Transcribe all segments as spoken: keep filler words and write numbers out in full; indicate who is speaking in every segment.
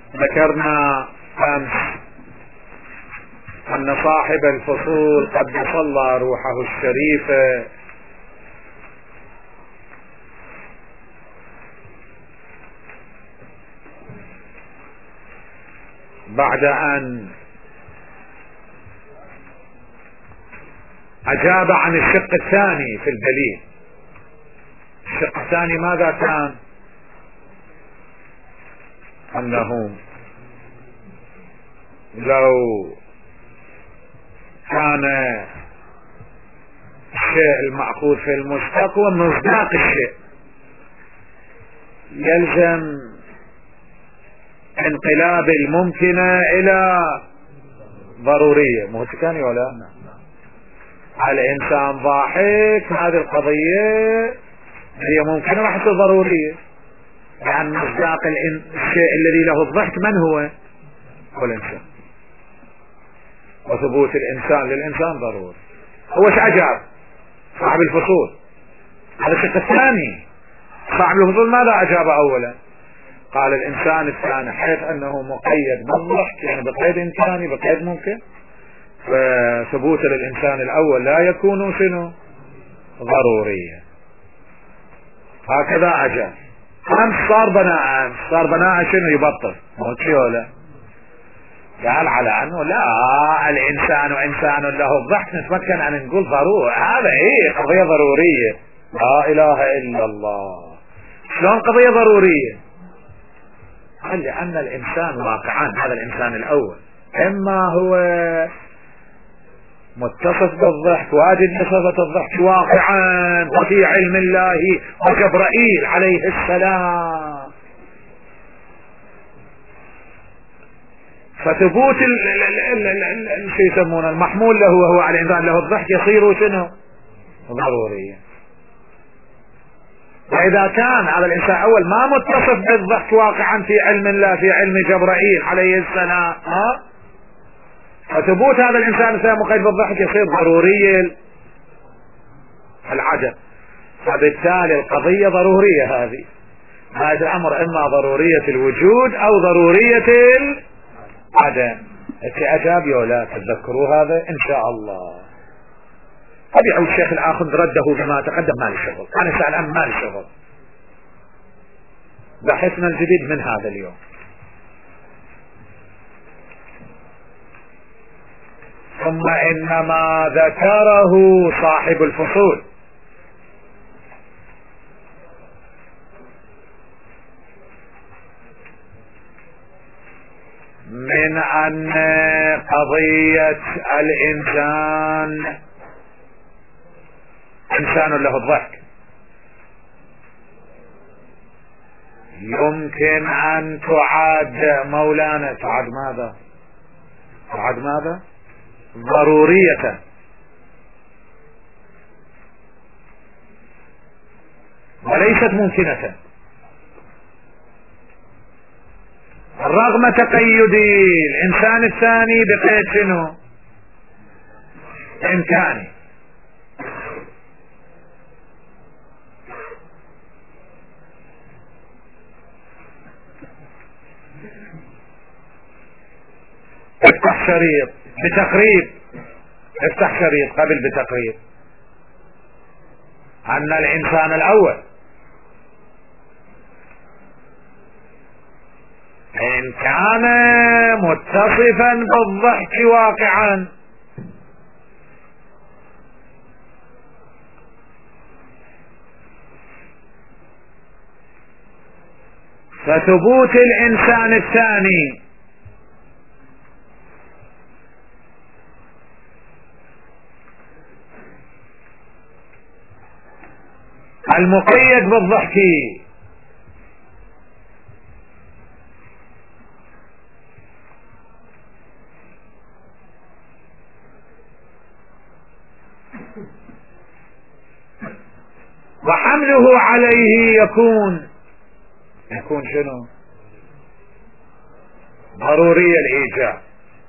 Speaker 1: ذكرنا أمس أن صاحب الفصول قد صلى روحه الشريفة بعد أن أجاب عن الشق الثاني في الدليل. الشق الثاني ماذا كان؟ أنه لو كان الشيء المأخوذ في المشتق ومصداق الشيء يلزم انقلاب الممكنة إلى ضرورية. مو كان ولا الإنسان ضاحك، هذه القضية هي ممكنة راح تصير ضرورية، يعني مصداق الشيء الذي له الضحك من هو؟ هو الإنسان، وثبوت الإنسان للإنسان ضروري. هو ايش أجاب صاحب الفصول؟ هذا الشق الثاني. صاحب الفصول ماذا أجاب أولا؟ قال الإنسان الثاني حيث أنه مقيد بالضحك، يعني بقيد إمكاني بقيد ممكن، فثبوت للإنسان الأول لا يكون شنو؟ ضروريا. هكذا أجاب. أمس صار بناء، أمس صار بناء شنو؟ يبطل مو شي ولا؟ قال على أنه لا، الإنسان إنسان له الضحك نتمكن أن نقول ضروري، هذا إيه قضية ضرورية. لا إله إلا الله. شلون قضية ضرورية؟ قال لأن الإنسان واقعان، هذا الإنسان الأول إما هو متصف بالضحك واجد بصفة الضحك واقعا وفي علم الله وجبرائيل عليه السلام، فثبوت شو يسمونه المحمول له وهو على الإنسان له الضحك يصير شنو؟ ضروريا. وإذا كان على الإنسان الأول ما متصف بالضحك واقعا في علم الله في علم جبرائيل عليه السلام، ها؟ فثبوت هذا الإنسان الثاني مقيد بالضحك يصير ضروري العدم. فبالتالي القضية ضرورية، هذه هذا الأمر إما ضرورية الوجود أو ضرورية العدم. أجاب ولا تذكروا هذا إن شاء الله. أبيعوا الشيخ الآخر رده بما تقدم، ما لي شغل، أنا سأل عن ما لي شغل، بحثنا الجديد من هذا اليوم. ثم إنما ذكره صاحب الفصول من أن قضية الإنسان إنسان له الضحك يمكن أن تعاد مولانا تعاد ماذا؟ تعاد ماذا؟ ضرورية، وليست ممكنة، رغم تقيد الإنسان الثاني بقيد شنو؟ إمكاني. افتح شريط بتقريب، افتح شريط قبل بتقريب أن الإنسان الأول إن كان متصفا بالضحك واقعا فثبوت الإنسان الثاني المقيد بالضحك وحمله عليه يكون يكون شنو؟ ضروري الإيجاب،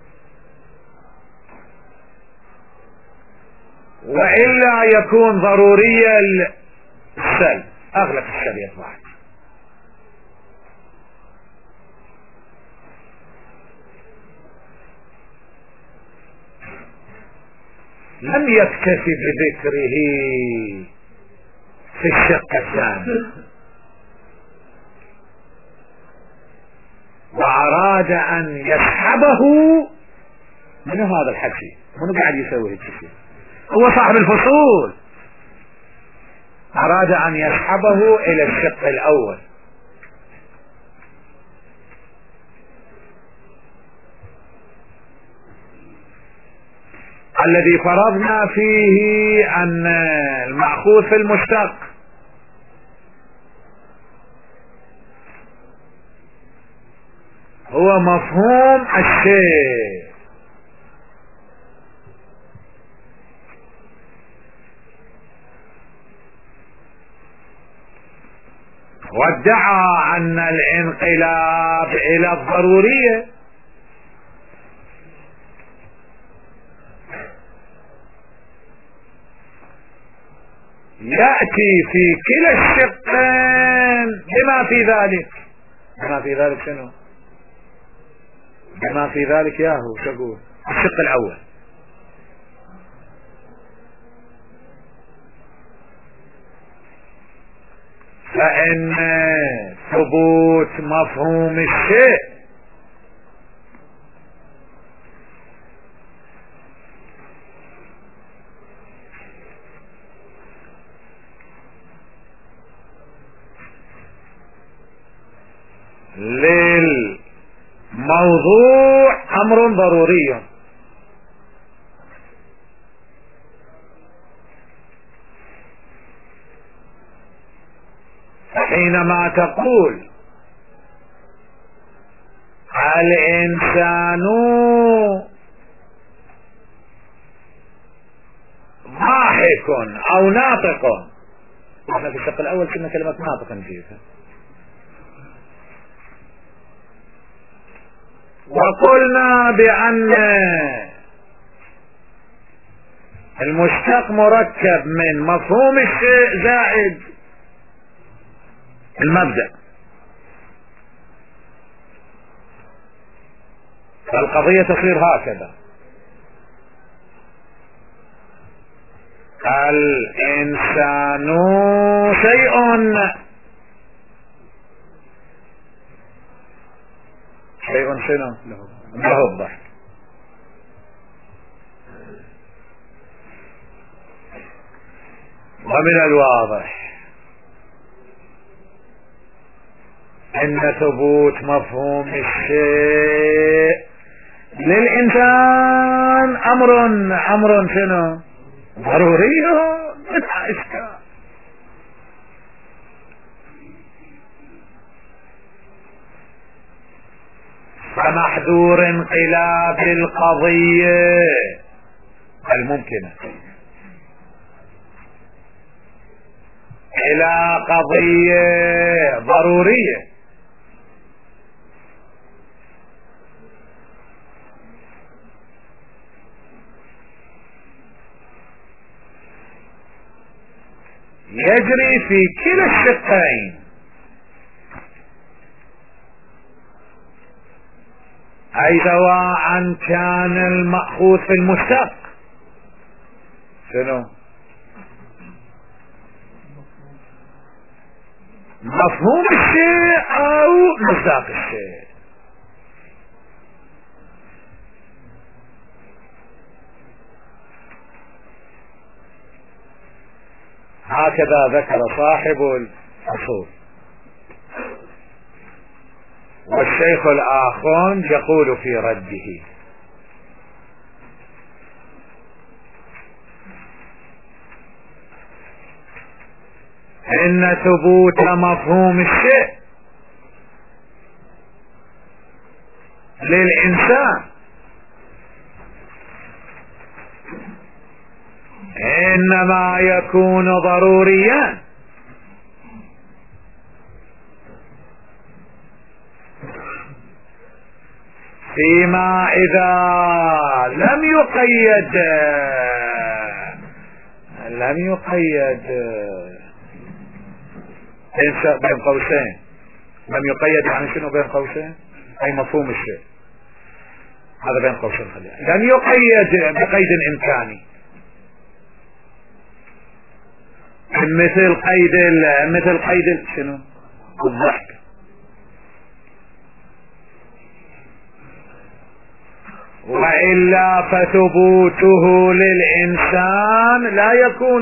Speaker 1: وإلا يكون ضروري السلب. أغلق الشريط بعد. لم يكتفي بذكره في الشق الثاني، وأراد أن يسحبه من هذا الحكي. من قاعد يسوي هيك شيء؟ هو صاحب الفصول، أراد أن يسحبه إلى الشق الأول. الذي فرضنا فيه أن المأخوذ في المشتق هو مفهوم الشيء، وادعى أن الانقلاب إلى الضرورية يأتي في كلا الشقين بما في ذلك. بما في ذلك شنو؟ بما في ذلك ياهو تقول الشق الأول، فإن ثبوت مفهوم الشيء للموضوع أمر ضروري، حينما تقول الإنسان ضاحك أو ناطق، احنا في الشق الأول كنا كلمة ناطق نجيبها، وقلنا بأن المشتق مركب من مفهوم الشيء زائد المبدأ، فالقضية تصير هكذا: الإنسان شيء شيء شنو له الضحك، ومن الواضح ان ثبوت مفهوم الشيء للإنسان امر امر شنو ضروري بلا اشكال. فمحذور انقلاب القضية الممكنة الى قضية ضرورية يجري في كلا الشقين، أي سواء كان المأخوذ في المشتق شنو مفهوم الشيء أو مصداق الشيء. هكذا ذكر صاحب الفصول. والشيخ الآخون يقول في رده: إن ثبوت مفهوم الشيء للإنسان إنما يكون ضروريا فيما إذا لم يقيد لم يقيد بين قوسين. لم يقيد يعني شنو بين قوسين؟ أي مفهوم الشيء، هذا بين قوسين خليها. لم يقيد بقيد إمكاني، مثل قيد مثل قيد شنو الضحك. وإلا فثبوته للإنسان لا يكون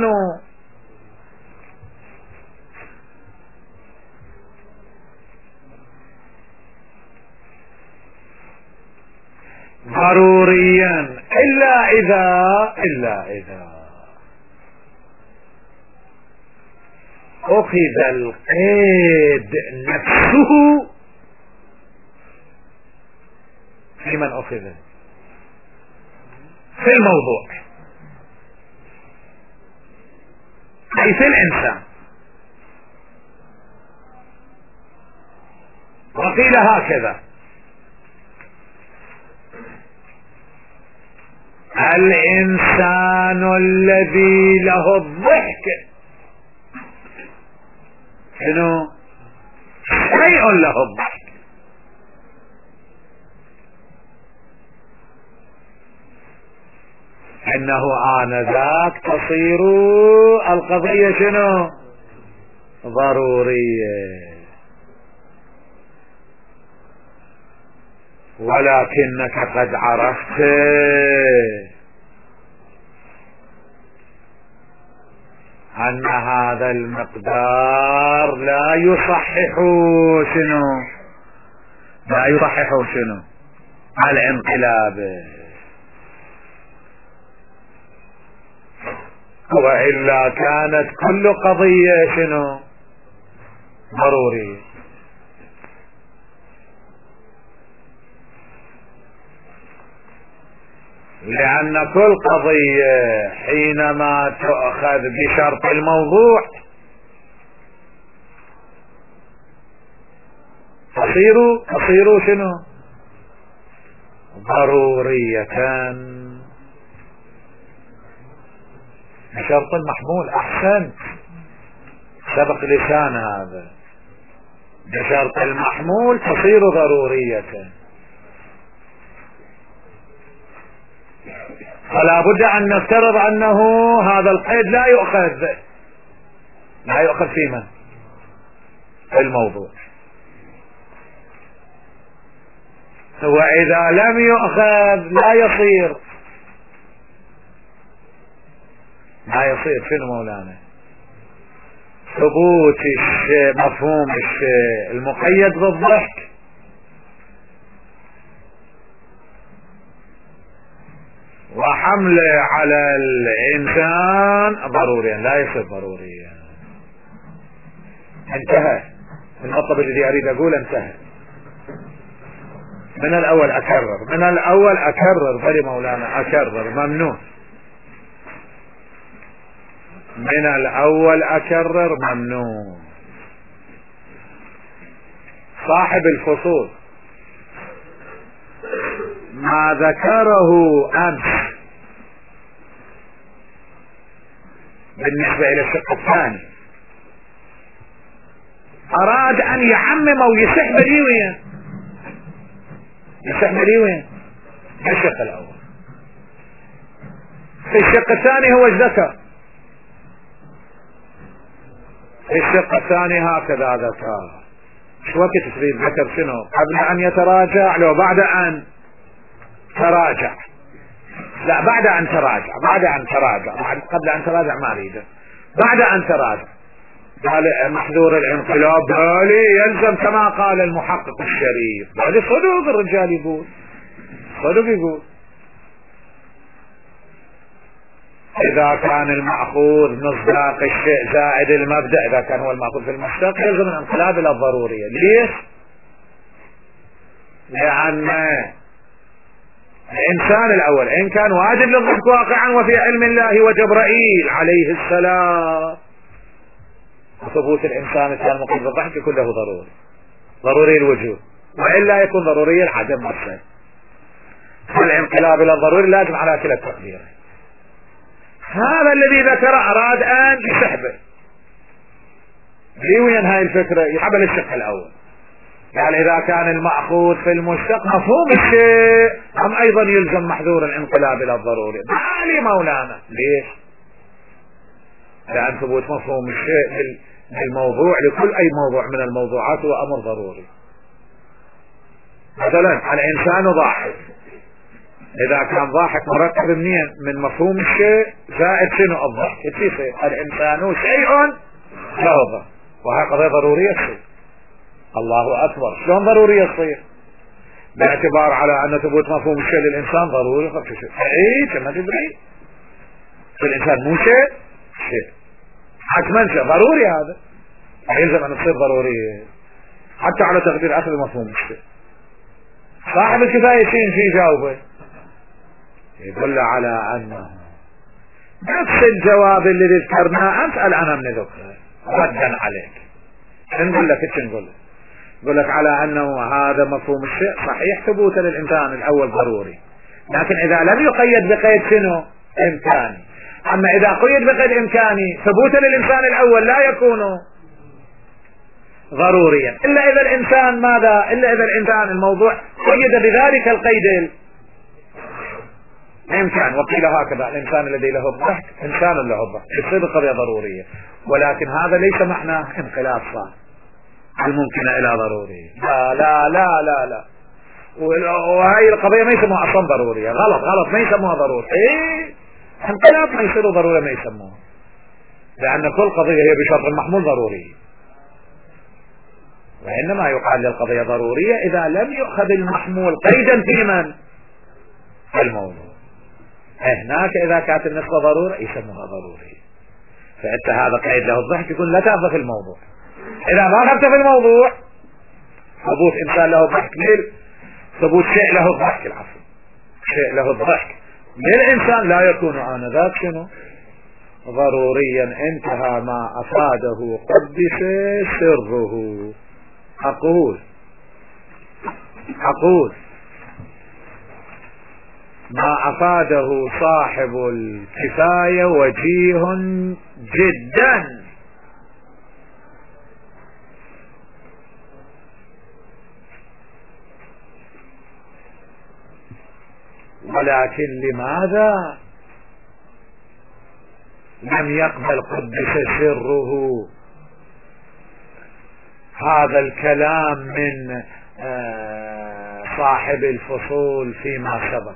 Speaker 1: ضروريا إلا إذا إلا إذا أخذ القيد نفسه في من أخذ في الموضوع أي في الإنسان. وقيل هكذا: الإنسان الذي له الضحك شنو؟ شيء له الضحك، انه آنذاك تصير القضية شنو؟ ضرورية. ولكنك قد عرفت ان هذا المقدار لا يصحح شنو؟ لا يصحح شنو؟ الانقلاب. وإلا كانت كل قضية شنو؟ ضرورية. لأن كل قضية حينما تؤخذ بشرط الموضوع تصير تصير شنو؟ ضرورية. بشرط المحمول. أحسنت، سبق لسان هذا. بشرط المحمول تصير ضرورية. فلا بد أن نفترض أنه هذا القيد لا يؤخذ لا يؤخذ في من؟ في الموضوع. وإذا لم يؤخذ لا يصير لا يصير شنو مولانا؟ ثبوت الشيء، مفهوم الشيء المقيد بالضحك وحمله على الإنسان ضروريا لا يصير ضروريا. انتهى المطلب الذي أريد أقول، انتهى. من الأول أكرر من الأول أكرر بلي مولانا أكرر، ممنوع. من الأول أكرر، ممنوع. صاحب الفصول ما ذكره أمس بالنسبة إلى الشق الثاني أراد أن يعمم ويسح بريوية يسح بريوية الشق الأول. في الشق الثاني هو ذكر، في الشق الثاني هكذا ذكر. شو وقت تريد ذكر شنو؟ قبل أن يتراجع لو بعد أن تراجع؟ لا، بعد أن تراجع بعد أن تراجع قبل أن تراجع ما أريده. بعد أن تراجع قال محذور الانقلاب، بالي يلزم كما قال المحقق الشريف. بالي صدق الرجال يقول، صدق يقول إذا كان المأخوذ مصداق الشيء زائد المبدأ، إذا كان هو المأخوذ في المصداق يلزم الانقلاب إلى الضرورية. ليش؟ لأن الإنسان الأول إن كان واجب للضحك واقعا وفي علم الله وجبرائيل عليه السلام، وثبوت الإنسان كان مقيد بالضحك يكون له ضروري ضروري الوجود، وإلا يكون ضروري العدم نفسه. فالانقلاب إلى الضروري لازم على كلا التقدير. هذا الذي ذكر أراد أن يسحبه. ليه وين هاي الفكرة؟ يحبل الشق الأول. قال إذا كان المأخوذ في المشتق مفهوم الشيء هم أيضا يلزم محذور الانقلاب إلى الضروري. مالي مولانا ليش؟ لأن ثبوت مفهوم الشيء الموضوع لكل أي موضوع من الموضوعات هو أمر ضروري. مثلا الإنسان ضاحك، إذا كان ضاحك مركب منين؟ من مفهوم الشيء زائد شنو الضحك، يصير الإنسان شيء له ضحك، وهي قضية ضرورية تصير. الله أكبر، شلون ضرورية تصير؟ باعتبار على أن ثبوت مفهوم الشيء للإنسان ضروري. إيه كما تدري الإنسان مو شيء شيء حتما شيء ضروري، هذا يلزم أن تصير ضرورية حتى على تقدير أخذ مفهوم الشيء. صاحب الكفاية شيء في جاوبه يدل على أنه نفس الجواب اللي ذكرناه أنت الآن من ذكره ردا عليك. نقول لك ايش نقول لك؟ نقول لك على أنه هذا مفهوم الشيء صحيح ثبوته للإنسان الأول ضروري، لكن إذا لم يقيد بقيد شنو؟ إمكاني. أما إذا قيد بقيد إمكاني ثبوته للإنسان الأول لا يكون ضروريا إلا إذا الإنسان ماذا؟ إلا إذا الإنسان الموضوع قيد بذلك القيد الإمكان. وقيل هكذا الإنسان الذي له الضحك إنسان له الضحك، يصير قضية ضرورية، ولكن هذا ليس معناه انقلاب صار الممكن إلى ضروري. لا لا لا لا لا وهي القضية ما يسموها أصلا ضرورية. غلط غلط، ما يسموها ضروري. إيه انقلاب ما يصير ضروري، ما يسموها، لأن كل قضية هي بشرط المحمول ضروري، وإنما يقال للقضية ضرورية إذا لم يؤخذ المحمول قيدا في من؟ في الموضوع. هناك إذا كانت النسبة ضرورة يسموها ضروري، فأنت هذا قيد له الضحك يكون لا تأخذ في الموضوع. إذا ما أخذت في الموضوع ثبوت إنسان له الضحك ليل ثبوت شيء له الضحك العفو شيء له الضحك للإنسان لا يكون آنذاك شنو؟ ضروريا. انتهى ما أفاده قدس سره. أقول أقول ما أفاده صاحب الكفاية وجيه جدا، ولكن لماذا لم يقبل قدس سره هذا الكلام من صاحب الفصول فيما سبق؟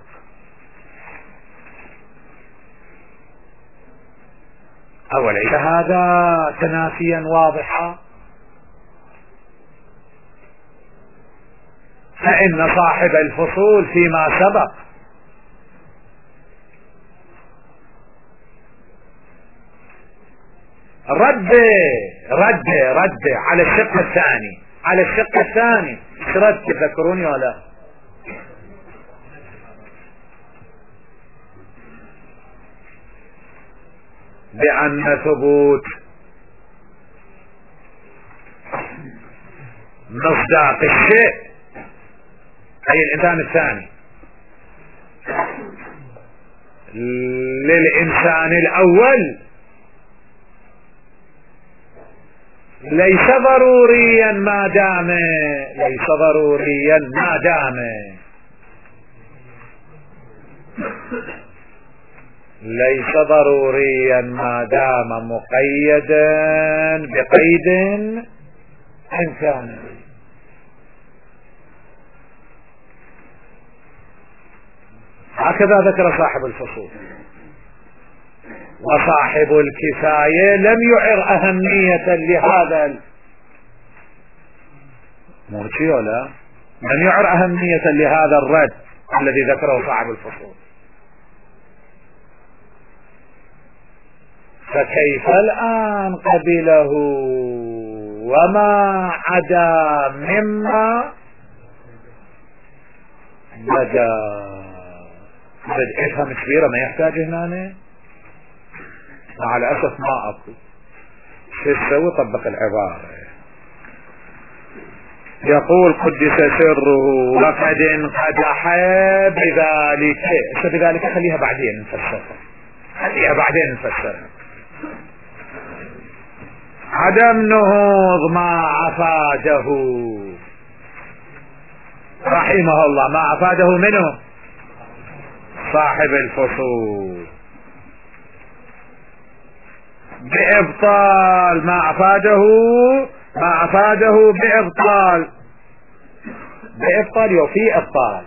Speaker 1: أوليس هذا تنافيا واضحا؟ فإن صاحب الفصول فيما سبق رد رد رد على الشق الثاني على الشق الثاني شرد تذكروني ولا؟ بأن ثبوت مصداق الشيء أي الإنسان الثاني للإنسان الأول ليس ضروريا ما دام ليس ضروريا ما دام ليس ضروريا ما دام مقيدا بقيد إمكاني. هكذا ذكر صاحب الفصول. وصاحب الكفاية لم يعر أهمية لهذا موتي ولا لم يعر أهمية لهذا الرد الذي ذكره صاحب الفصول. فكيف الآن قبله وما عدا مما بدا؟ افهم كبيرة ما يحتاج هنا، مع الأسف ما أقول شو تسوي؟ طبق العبارة. يقول قدس سره وقد انقدح بذلك. بذلك خليها بعدين نفسرها خليها بعدين نفسرها. عدم نهوض ما أفاده رحمه الله، ما أفاده منه صاحب الفصول. بإبطال ما أفاده ما أفاده بإبطال بإبطال وفي إبطال.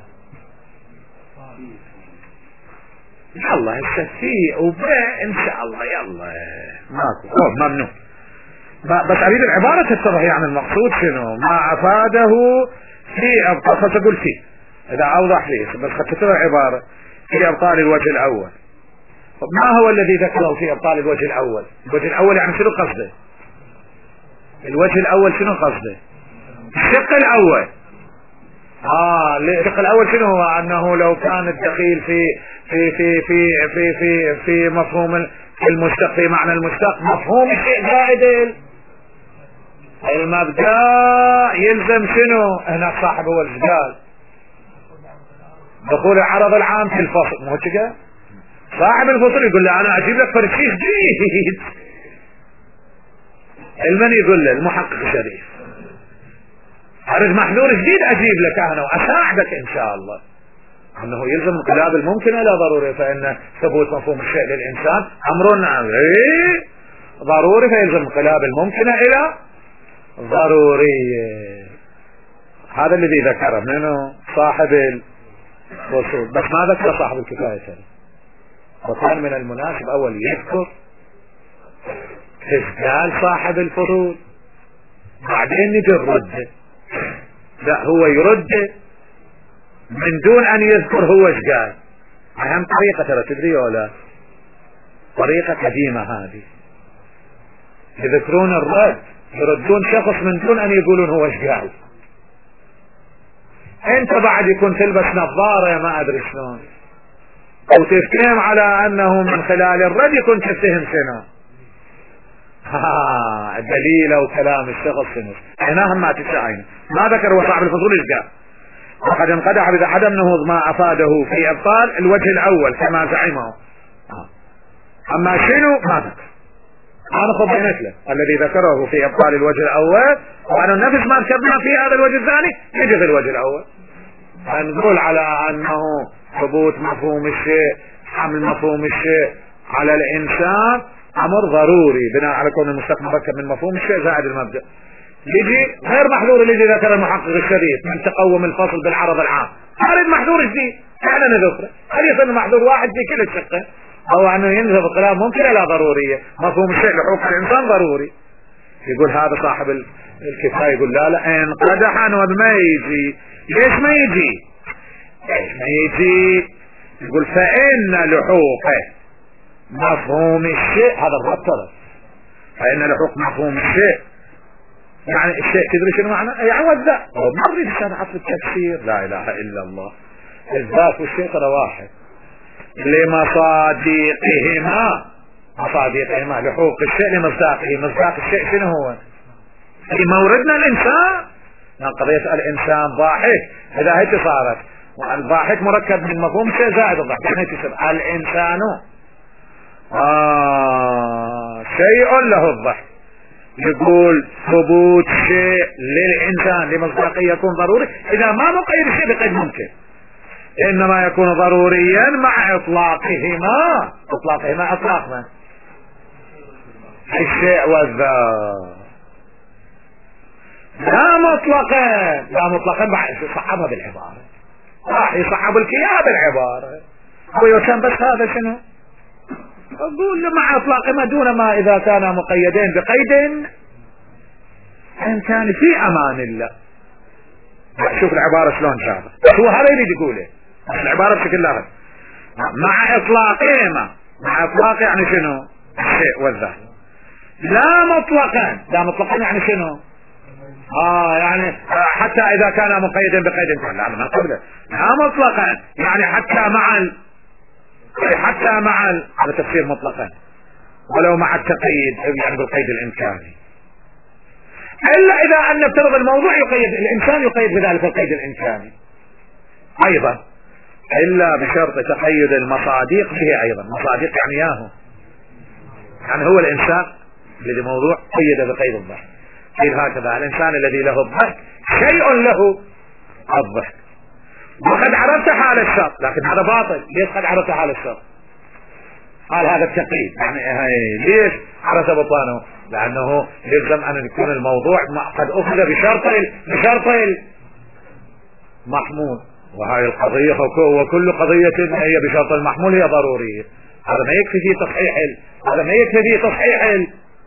Speaker 1: يلا الشفيء وباء إن شاء الله. يلا ماكو ممنوع. بس أريد العبارة تتضح يعني المقصود شنو. ما أفاده في إبطال. خلت أقول فيه إذا أوضح لي بس خلت تتضح عبارة في إبطال الوجه الأول. ما هو الذي ذكره في إبطال الوجه الأول؟ الوجه الأول يعني شنو قصده؟ الوجه الأول شنو قصده؟ الشق الأول. آه الشق الأول شنو هو؟ أنه لو كان الدخيل في في في في في في في مفهوم المشتق في معنى المشتق مفهوم شيء زائد المبدأ يلزم شنو؟ هنا صاحب هو الجدال دخول العرض العام في الفصل. مو كده؟ صاحب الفصل يقول له انا اجيب لك فرشيش جديد. المن يقول له المحقق الشريف اريد محذور جديد اجيب لك انا واساعدك ان شاء الله. انه يلزم انقلاب الممكن لا ضروري. فان ثبوت مفهوم الشيء للانسان امر ايه ضروري فيلزم انقلاب الممكن الى ضروري. هذا الذي ذكره منه صاحب الفصول. بس ما ذكر صاحب الكفاية شريف. وكان من المناسب اول يذكر إشكال صاحب الفصول بعدين نجي نرد. لا هو يرد من دون ان يذكر هو ايش قال. اهم طريقة ترى تدري ولا طريقة قديمة هذه. يذكرون الرد يردون شخص من دون ان يقولون هو ايش قال. انت بعد يكون تلبس نظارة ما ادري شلون او تفتهم على انه من خلال الرد يكون تفتهم شنو. ها الدليل وكلام الشخص شنو. هنا هم ما تسعين ما ذكر هو صاحب الفصول ايش قال. وقد انقدح بذا عدم نهوض ما افاده في ابطال الوجه الاول كما زعمه. اما شنو ما ذكر. انا خبرت له الذي ذكره في ابطال الوجه الاول وانا نفس ما ذكرنا في هذا الوجه الثاني يجي في الوجه الاول. نقول على انه ثبوت مفهوم الشيء حمل مفهوم الشيء على الانسان امر ضروري بناء على كون المشتق مركب من مفهوم الشيء زائد المبدأ. يجي غير محذور اللي ذكر المحقق الشريف من تقوم الفصل بالعرض العام. اريد محذور جديد احنا نذكره. هل يصير محذور واحد في كل الشقه او انه ينزل الكلام ممكن لا ضروريه. مفهوم الشيء لحقوق الانسان ضروري. يقول هذا صاحب الكفايه يقول لا لا انقدح وما يجي. ليش ما يجي؟ ليش ما يجي؟ يقول فان لحوقه مفهوم الشيء هذا الربط. فان لحوق مفهوم الشيء يعني الشيء تدري شنو معنى؟ يعني وذا ما اريد شرح في التفسير. لا اله الا الله. الذات والشيء ترى واحد. لمصادقهما مصادقهما لحوق الشيء لمصداقه. مصداق الشيء شنو هو؟ في موردنا الانسان. قضية الانسان ضاحك اذا هيك صارت الضاحك مركب من مفهوم شيء زائد الضحك يعني هيك يصير الانسان آه شيء له الضحك. يقول ثبوت شيء للانسان لمصداقه يكون ضروري اذا ما مقيد الشيء بقيد ممكن. انما يكون ضروريا مع اطلاقهما. اطلاقهما اطلاق من الشيء والذات. لا مطلقا لا مطلقا صعبها بالعبارة. راح يصعب الكياب بالعبارة. ويسمى بس هذا شنو؟ اقول مع اطلاقهما دون ما اذا كانا مقيدين بقيد ان كان في امان الله. شوف العبارة شلون شابه. هو هذا يريد يقوله العبارة بشكل لاحظ مع اطلاقهما. مع اطلاق يعني شنو؟ الشيء والذات. لا مطلقا لا مطلقا يعني شنو؟ اه يعني حتى اذا كان مقيدا بقيد لا ما قبله. لا مطلقا يعني حتى مع ال... حتى مع ال... هذا تفسير مطلقا ولو مع التقييد يعني بالقيد الامكاني. الا اذا ان نفترض الموضوع يقيد الانسان يقيد بذلك القيد الامكاني ايضا الا بشرط تقيد المصادق به ايضا. مصادق يعني ياهو يعني هو الانسان الذي موضوع قيد بقيد الضحك. قيل هكذا الانسان الذي له الضحك شيء له الضحك. وقد عرفت حال الشر لكن هذا باطل. ليش قد عرفت حال الشر؟ قال هذا التقييد يعني ليش حرس بطانه؟ لأنه يلزم أن يكون الموضوع قد أخذ بشرط بشرط المحمول، وهذه القضية وكل قضية هي بشرط المحمول هي ضرورية. هذا ما يكفي في تصحيح هذا ما يكفي في تصحيح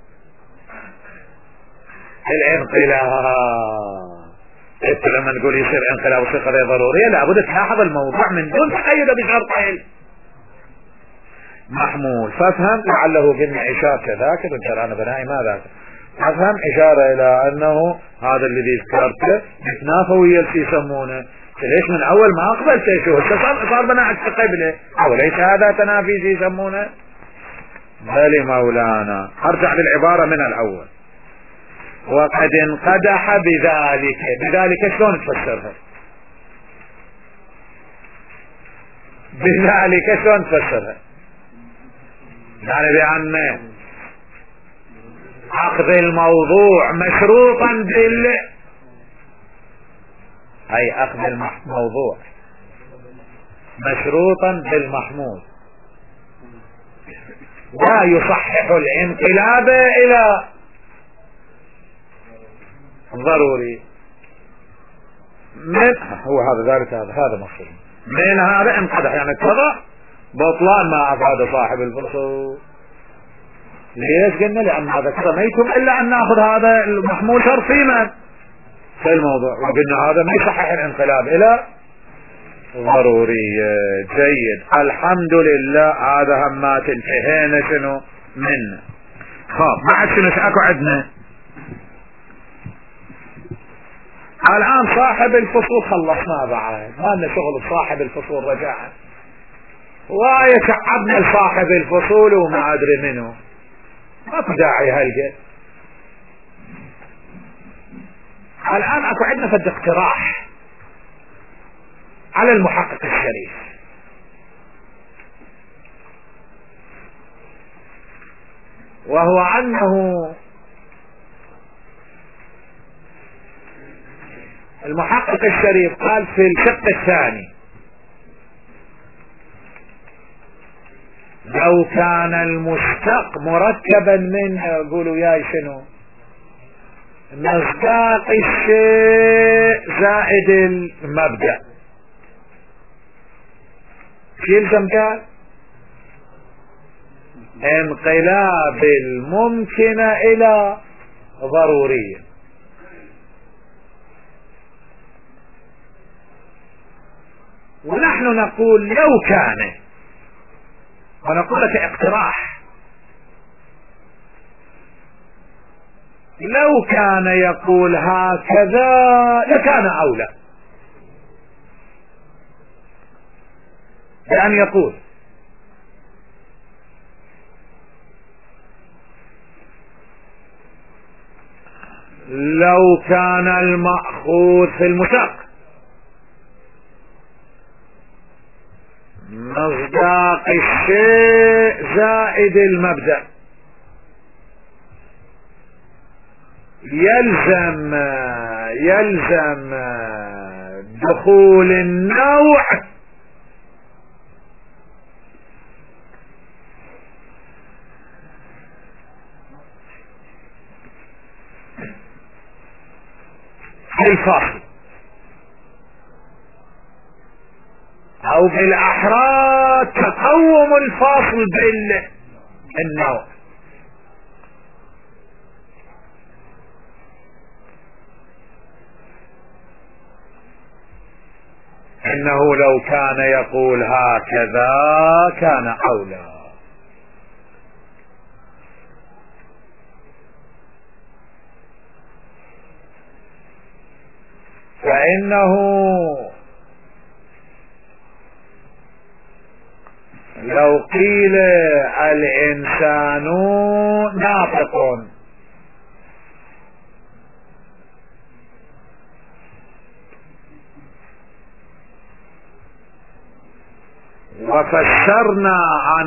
Speaker 1: الانقلاب. انت لما نقول يصير انقلاب ويصير قضية ضرورية لابد تلاحظ الموضوع من دون تقيد بشرط محمول. فافهم لعله قلنا إشارة كذاك انت انا بنائي ما ذاك افهم إشارة الى انه هذا الذي ذكرته يتنافى ويا اللي يسمونه. ليش من اول ما اقبل شو صار صار بناء قبله وليس هذا تنافي يسمونه؟ بل مولانا ارجع للعبارة من الاول. وقد انقدح بذلك. بذلك شلون تفسرها؟ بذلك شلون تفسرها؟ يعني بأن أخذ الموضوع مشروطا بال أي أخذ الموضوع مشروطا بالمحمول لا يصحح الانقلاب إلى ضروري. من هو هذا ذلك هذا هذا مقصود من هذا انقدح يعني كذا بطلان ما أفاد صاحب الفصول. ليش قلنا؟ لأن هذا كذا ما يتم إلا أن نأخذ هذا المحمول شرطيما في الموضوع، وقلنا هذا ما يصحح الانقلاب إلى ضروري. جيد الحمد لله. هذا همات انتهينا شنو منه. خاب بعد شنو اكو عندنا الآن صاحب الفصول خلصنا بعد ما لنا شغل صاحب الفصول رجاء ويتعبنا لصاحب الفصول وما أدري منه ما في داعي هلقى. الآن أكو عندنا فد اقتراح على المحقق الشريف وهو أنه المحقق الشريف قال في الشق الثاني لو كان المشتق مركبا من قولوا ياي شنو مصداق الشيء زائد المبدأ يلزم قال انقلاب الممكن الى ضرورية. ونحن نقول لو كان ونقول لك اقتراح لو كان يقول هكذا لكان أولى بأن يقول لو كان المأخوذ في المشتق مصداق الشيء زائد المبدأ يلزم يلزم دخول النوع الفاصل او بالاحرى تقوم الفاصل بالنوع. انه لو كان يقول هكذا كان اولى. فانه لو قيل الانسان ناطق وفسرنا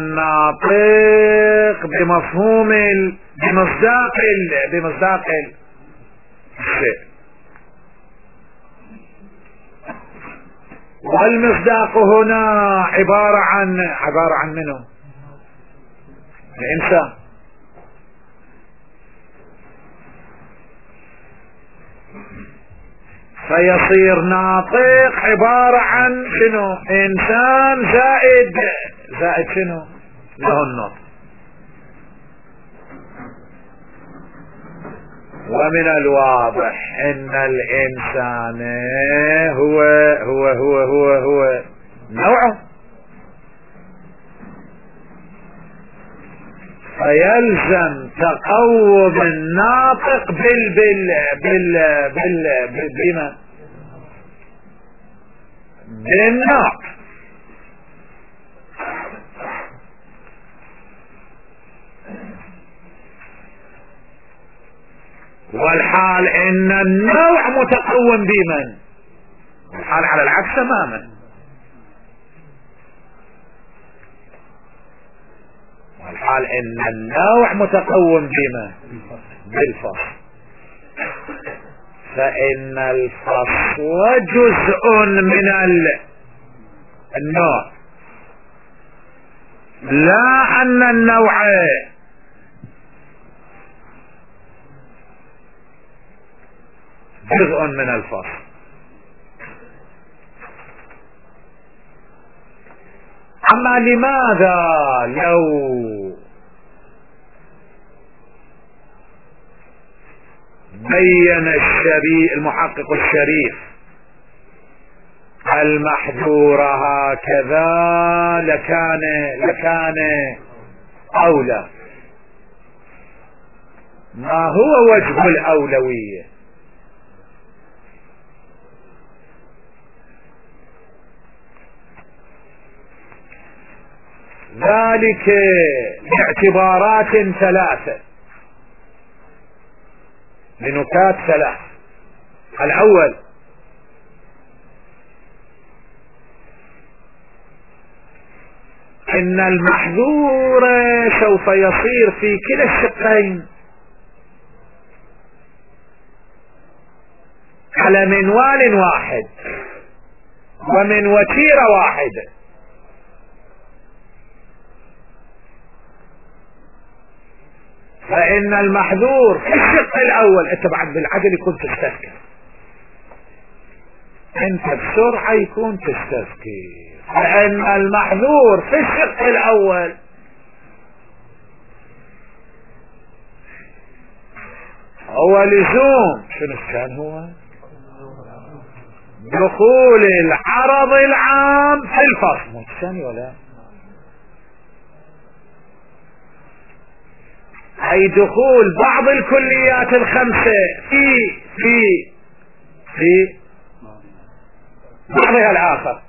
Speaker 1: الناطق بمفهوم بمصداق بمصداق الشيء والمصداق هنا عبارة عن عبارة عن منه الإنسان. فيصير ناطق عبارة عن شنو؟ إنسان زائد زائد شنو؟ له النطق. ومن الواضح ان الانسان هو هو هو هو هو نوعه، فيلزم تقوم الناطق بال بال بال بال بما بالنطق. والحال ان النوع متقوم بمن؟ الحال على العكس تماما. والحال ان النوع متقوم بمن؟ بالفصل. فان الفصل جزء من النوع، لا ان النوع جزء من الفصل. اما لماذا لو بين الشريف المحقق الشريف المحذور هكذا لكان لكان اولى؟ ما هو وجه الاولوية؟ ذلك باعتبارات ثلاثة، لنكات ثلاث. الأول إن المحذور سوف يصير في كلا الشقين على منوال واحد ومن وتيرة واحدة. فإن المحذور في الشق الأول انت بعد بالعجل يكون تستذكر، انت بسرعة يكون تستذكر. فإن المحذور في الشق الأول هو لزوم شنو كان؟ هو دخول العرض العام في الفصل. مو الثاني ولا اي دخول بعض الكليات الخمسة في في في بعضها الاخر.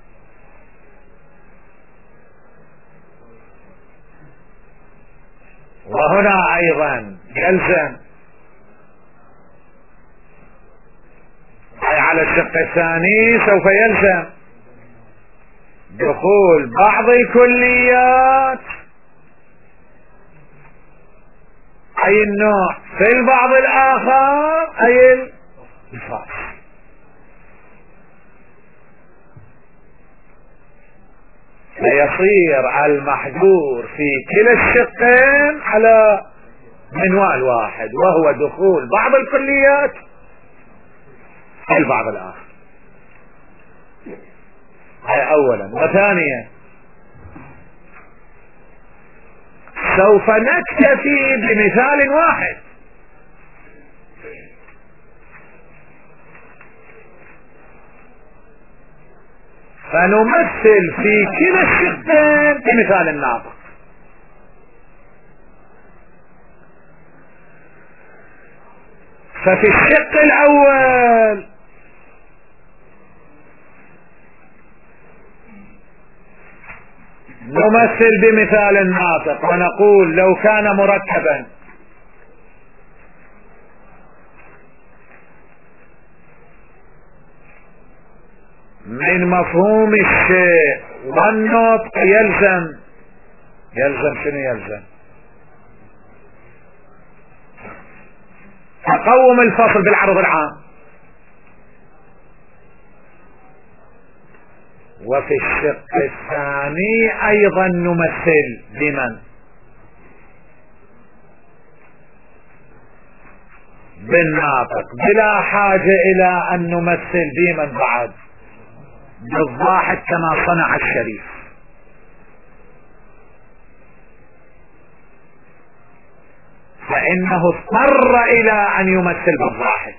Speaker 1: وهنا ايضا يلزم اي على الشق الثاني سوف يلزم دخول بعض الكليات اي النوع في البعض الاخر اي الفصل. فيصير المحذور في كلا الشقين على منوال واحد، وهو دخول بعض الكليات في البعض الاخر. هذا اولا. وثانيا سوف نكتفي بمثال واحد، فنمثل في كلا الشقين بمثال الناطق. ففي الشق الاول نمثل بمثال الناطق ونقول لو كان مركبا من مفهوم الشيء والنطق يلزم يلزم شنو يلزم؟ تقوم الفصل بالعرض العام. وفي الشق الثاني ايضا نمثل بمن؟ بالناطق بلا حاجة الى ان نمثل بمن بعد بالضاحك كما صنع الشريف. فانه اضطر الى ان يمثل بالضاحك.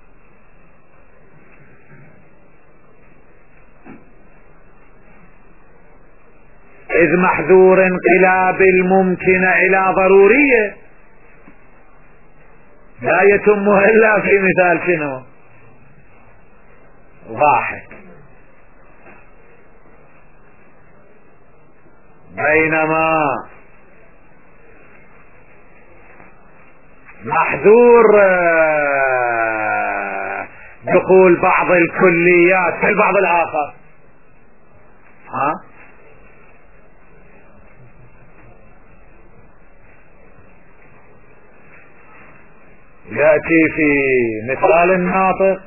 Speaker 1: اذ محذور انقلاب الممكن الى ضرورية لا يتم الا في مثال شنو؟ ضاحك. بينما محذور دخول بعض الكليات في البعض الاخر، ها يأتي في مثال الناطق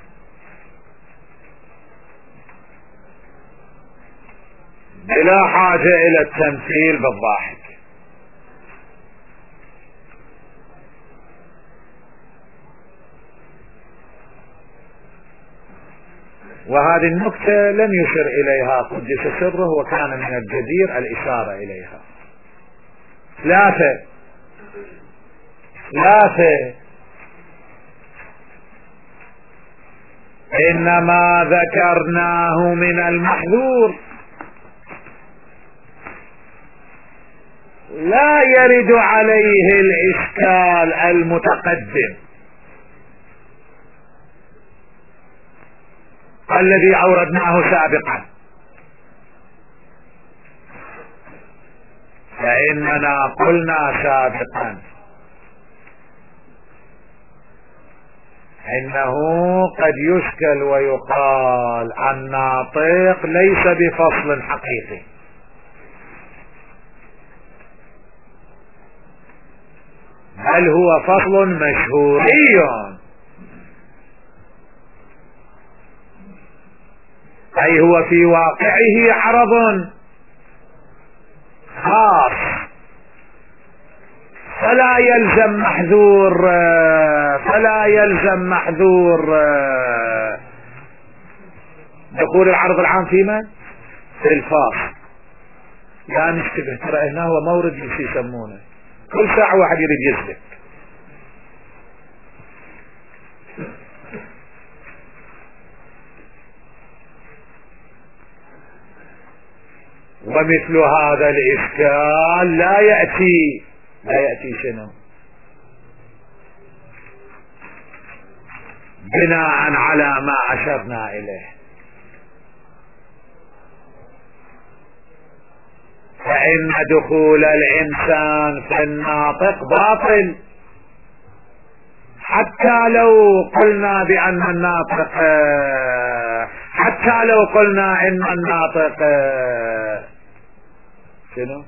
Speaker 1: بلا حاجة الى التمثيل بالضاحك. وهذه النكتة لم يشر اليها قدس سره وكان من الجدير الاشارة اليها. ثلاثة ثلاثة انما ذكرناه من المحذور لا يرد عليه الاشكال المتقدم الذي اوردناه سابقا. فاننا قلنا سابقا انه قد يشكل ويقال الناطق ليس بفصل حقيقي، بل هو فصل مشهوري، اي هو في واقعه عرض خاص، فلا يلزم محذور فلا يلزم محذور دخول العرض العام فيما في الفاصل. لا نشتبه، ترى هنا هو مورد يسمونه كل ساعة واحد يريد يسلك. ومثل هذا الإشكال لا يأتي لا يأتي شنو؟ بناء على ما أشرنا إليه. فإن دخول الإنسان في الناطق باطل حتى لو قلنا بأن الناطق حتى لو قلنا إن الناطق شنو؟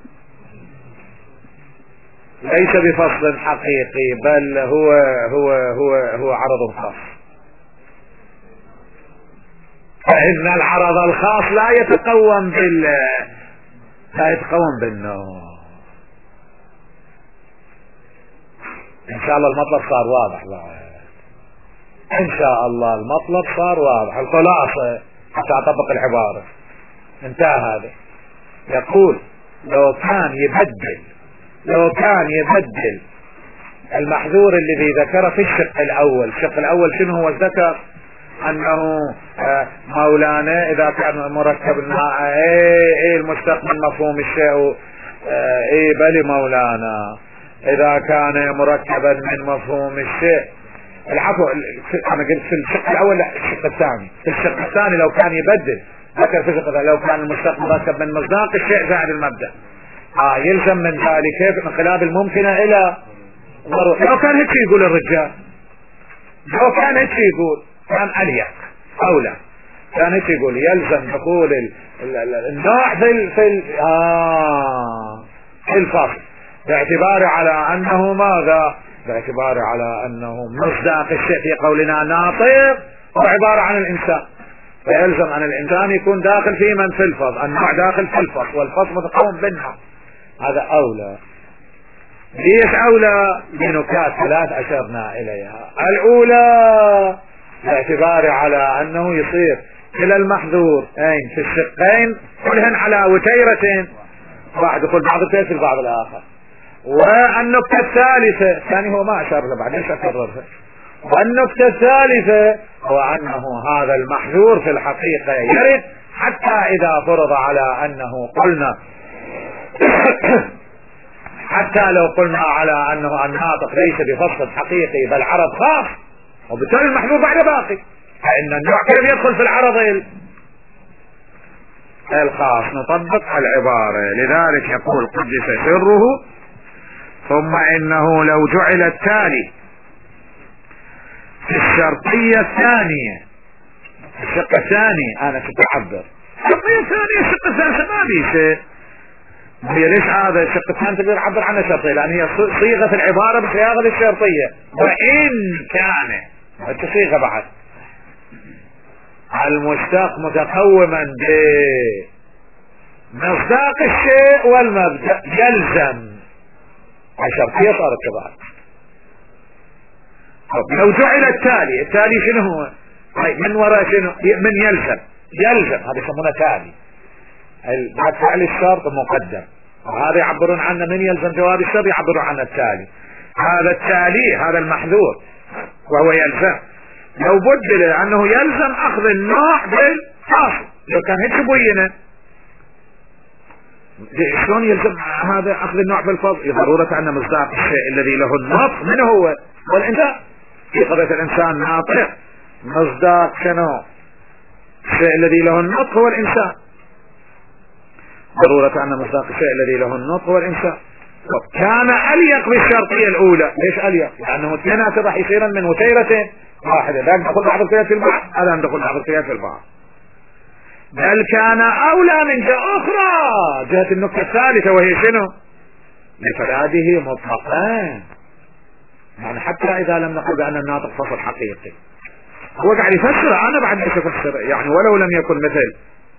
Speaker 1: ليس بفصل حقيقي، بل هو هو هو هو عرض خاص. فإن العرض الخاص لا يتقوم بال لا يتقوم بالنوع. ان شاء الله المطلب صار واضح بقى. ان شاء الله المطلب صار واضح. الخلاصة حتى اطبق العبارة انتهى هذا. يقول لو كان يبدل لو كان يبدل المحذور الذي ذكره في الشق الاول. الشق الاول شنو هو؟ ذكر انه مولانا اذا كان مركب ايه المستقبل مفهوم الشيء ايه بل مولانا اذا كان مركبا من مفهوم الشيء. العفو انا قلت في الشق الاول، لا الشق الثاني. في الشق الثاني لو كان يبدل ذكر في الشق لو كان المستقبل مركب من مصداق الشيء زائد المبدأ اه يلزم من ذلك انقلاب الممكنة الى ضرورة. لو كان هيك يقول الرجال، لو كان هيك يقول كان أليق أولى. كان هيك يقول يلزم دخول النوع في ال في ال آه في الفصل باعتبار على أنه ماذا؟ باعتبار على أنه مصداق الشيء في قولنا ناطق وعبارة عن الإنسان، فيلزم أن الإنسان يكون داخل في من في الفصل، النوع داخل في الفصل والفصل متقوم بينها. هذا أولى. ليش أولى؟ لنكات ثلاث أشرنا إليها. الأولى الاعتبار على أنه يصير إلى المحذور أين في الشقين كلهن على وتيرة واحد، يقول بعض الكيس البعض الآخر. والنكتة الثالثة الثاني هو ما أشار له بعدين أكررها. والنكتة الثالثة هو أنه هذا المحذور في الحقيقة يرد حتى إذا فرض على أنه قلنا حتى لو قلنا على أنه الناطق ليس بفصل حقيقي بل عرض خاص، وبالتالي المحذور بعد باقي، فإن النوع كيف يدخل في العرض الخاص. نطبق العبارة. لذلك يقول قدس سره ثم إنه لو جعل التالي في الشرطية الثانية، الشق الثاني أنا كنت أعبر الشرطية الثانية الشق الثاني ما في شيء. هي ليش هذا الشق الثاني تقدر تعبر عنه شرطية؟ لأن هي صيغة العبارة بصياغة الشرطية. وإن كان التصيغة بعد المشتق متقوما بمصداق الشيء والمبدأ يلزم الشرطية صارت كذلك. لو جعل التالي، التالي شنو هو؟ من وراء شنو؟ من يلزم، يلزم هذا يسمونه تالي، بعد فعل الشرط مقدم، وهذا يعبرون عنه من يلزم جواب الشرط يعبرون عنه التالي. هذا التالي هذا المحذور وهو يلزم، لو بدل انه يلزم اخذ النوع بالفاصل، لو كان هيك بينه شلون يلزم هذا اخذ النوع بالفاصل؟ ضرورة ان مصداق الشيء الذي له النطق من هو؟ والانسان. في قضية الانسان ناطق، مصداق شنو؟ الشيء الذي له النطق هو الانسان. ضرورة ان مصداق الشيء الذي له النطق هو الانسان. كان اليق بالشرطية الاولى. ليش اليق؟ لانه اثنينات راح يصيرا من وتيرتين واحدة، ذاك دخل بعض الكليات في البعض، هذا دخل بعض الكليات في البعض. بل كان اولى من جهة اخرى، جهة النقطة الثالثة وهي شنو؟ لفراده مطلقا. يعني حتى اذا لم نقل بان الناطق فصل حقيقي، هو قاعد يفسر، انا بعد ايش افسر يعني ولو لم يكن مثل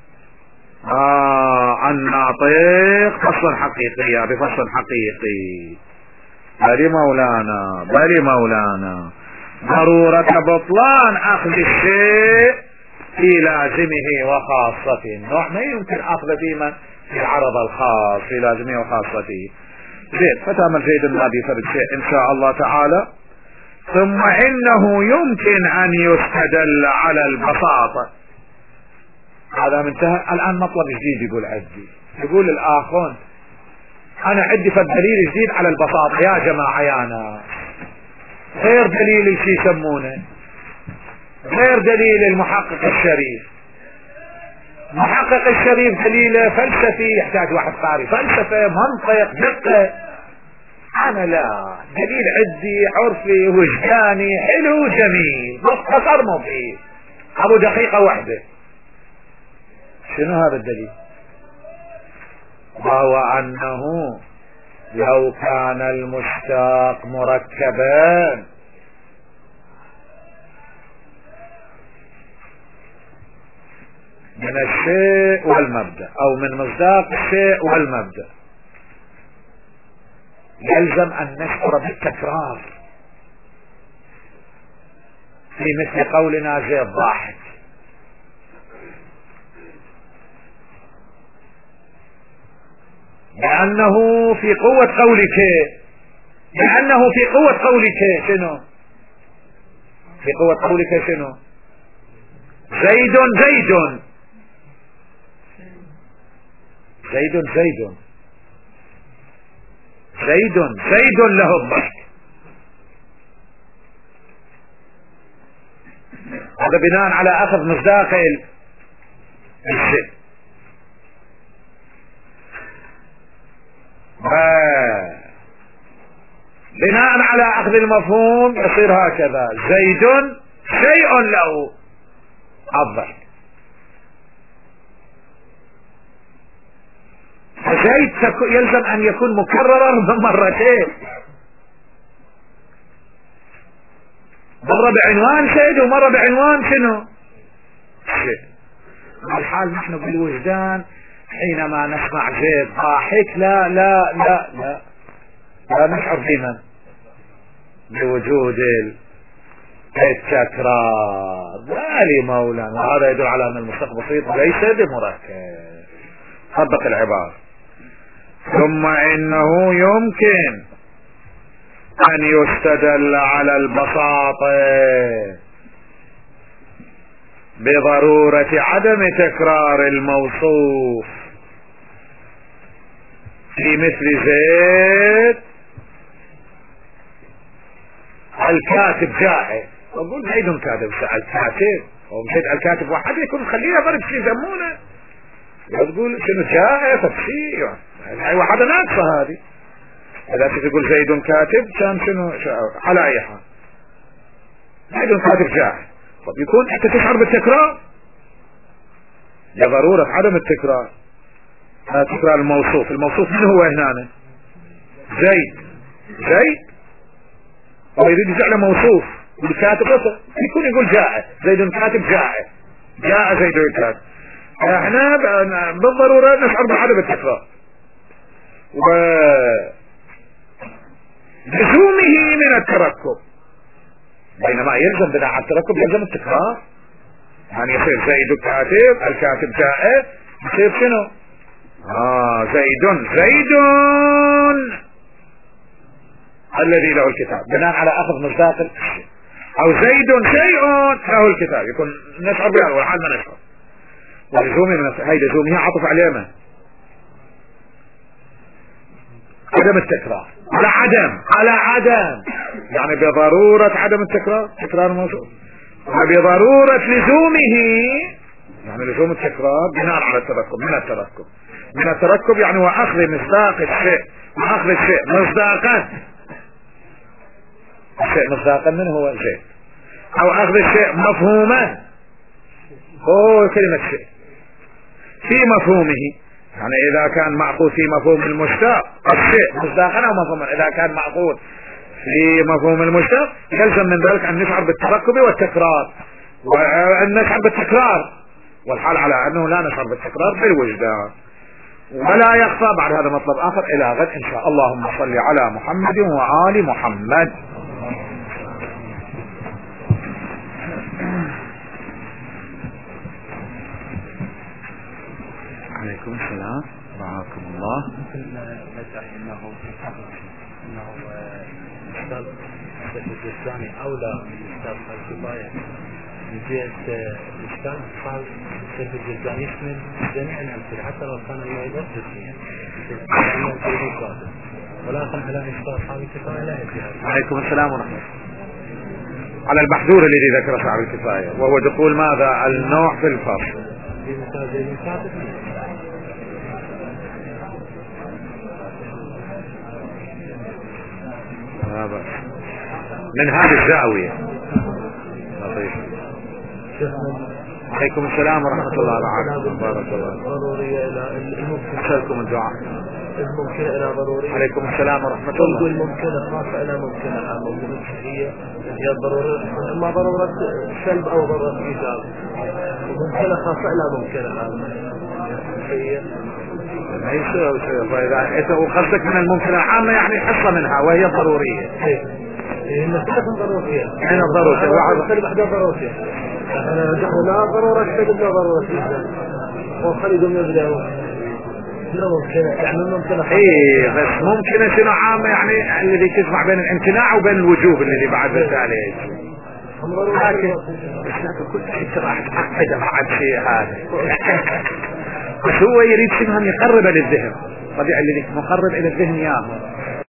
Speaker 1: آه الناطق فصل حقيقي بفصل حقيقي. بل مولانا بل مولانا ضرورة بطلان اخذ الشيء في لازمه وخاصته. النوع ما يمكن اخذ في من في العرض الخاص في لازمه وخاصته. زين، فتعمل زيد ما بيفرد شيء ان شاء الله تعالى. ثم انه يمكن ان يستدل على البساطة. هذا منتهى. الان مطلب جديد يقول عندي، يقول الاخرون انا عندي فالدليل جديد على البساطة يا جماعة يا ناس، غير دليل شي يسمونه، غير دليل المحقق الشريف. محقق الشريف دليله فلسفي يحتاج واحد قاري فلسفة منطق دقة. انا لا، دليل عندي عرفي وجداني حلو جميل مختصر مفيد ابو دقيقة واحدة. شنو هذا الدليل؟ وهو انه لو كان المشتق مركبا من الشيء والمبدأ او من مصداق الشيء والمبدأ يلزم ان نشعر بالتكرار في مثل قولنا زيد ضاحك، لأنه في قوة قولك لأنه في قوة قولك شنو؟ في قوة قولك شنو؟ زيد زيد زيد زيد زيد زيد له الضحك. هذا بناء على أخذ مصداق الشيء. بناء على اخذ المفهوم يصير هكذا، زيد شيء له الضحك. زيد يلزم ان يكون مكررا مرتين، مرة بعنوان زيد ومرة بعنوان شنو؟ شيء. الحال نحن بالوجدان حينما نسمع زيد ضاحك لا لا لا لا لا نشعر بمن؟ بوجود التكرار. ذلك مولانا، وهذا يدل على ان المشتق بسيط ليس بمركب. طبق العبارة. ثم انه يمكن ان يستدل على البساطة بضرورة عدم تكرار الموصوف في مثل زيد الكاتب جاء. اقول زيد كاتب، الكاتب ومشيت الكاتب واحد يكون خليها ضرب شيء يسمونه، تقول شنو جاء فبشيء يعني واحدة ناقصة هذه. اذا تقول زيد كاتب كان شنو على اي حال زيد كاتب جاء، طب يكون انت تشعر بالتكرار لضرورة عدم التكرار. تكرار الموصوف، الموصوف من هو هنا؟ زيد. زيد هو يريد يجعله موصوف بالكاتب، يكون يقول جاء زيد كاتب، جاء جاء زيد كاتب. احنا بالضرورة نشعر بعدم التكرار ولزومه من التركب، بينما يلزم بناء على التركب يلزم التكرار. يعني يصير زيد كاتب، الكاتب جاء، يصير شنو؟ اه زيد زيد الذي له الكتاب بناء على اخذ مصداق الشيء، او زيد شيء له الكتاب، يكون نشعر بها والحال ما نشعر. ولزومه من هاي لزومه عطف عليه ما عدم التكرار، على عدم على عدم يعني بضرورة عدم التكرار، تكرار الموصوف، وبضرورة لزومه يعني لزوم التكرار بناء على التركب. من التركب من التركب يعني واخذ مصداق الشيء، واخذ الشيء مصداقا، الشيء مصداقا من هو زيد، او اخذ الشيء مفهوما، هو كلمة شيء في مفهومه، يعني اذا كان مأخوذ في مفهوم المشتق الشيء مصداقا او مفهوما، اذا كان مأخوذ في مفهوم المشتق يلزم من ذلك ان نشعر بالتركب والتكرار، وان نشعر بالتكرار، والحال على انه لا نشعر بالتكرار بالوجدان. ولا يخفى بعد هذا مطلب اخر الى غد ان شاء الله. اللهم صل على محمد وآل محمد. عليكم السلام رعاكم الله.
Speaker 2: انه انه الاستاذ الجزاني اولى من الاستاذ الكفايه من جهه الاستاذ قال الاستاذ الجزاني يشمل جميع الامثله حتى لو كان الموضوع جزئيا، ولكن على الاستاذ صاحب الكفايه لا يجوز.
Speaker 1: عليكم السلام ورحمه الله. على المحذور الذي ذكر صاحب الكفايه وهو دخول ماذا النوع في الفصل.
Speaker 2: في مثال زي المكاتب
Speaker 1: من هذه الزاوية. لطيف. عليكم السلام ورحمة الله وبركاته. بارك الله.
Speaker 2: ضرورية إلى الممكن.
Speaker 1: أسألكم الدعاء.
Speaker 2: الممكن إلى ضرورية.
Speaker 1: عليكم السلام ورحمة الله.
Speaker 2: الممكن خاصة إلى ممكن عام ممكن هي هي الضرورة، إما ضرورة سلب أو ضرورة إيجاب. وممكن خاصة إلى ممكن عام. هي
Speaker 1: ليس وإذا أنت وخصك من الممكن العامة يعني حصة منها وهي ضرورية.
Speaker 2: هي المسألة ضرورية.
Speaker 1: أين الضرورة؟
Speaker 2: واحد كلمة واحدة ضرورية. أنا رجعه لا ضرورة كذا لا ضرورة كذا. وخليهم يبدأوا. لا ممكن يعني ممكن.
Speaker 1: إيه بس ممكن شنو عامة يعني الذي تجمع بين الامتناع وبين الوجوب الذي بعد ذلك. لكن بس كل شيء راح تعقد مع الشيء هذا. بس هو يريد شنو هم يقرب للذهن، طبيعي الذي مقرب إلى الذهن ياه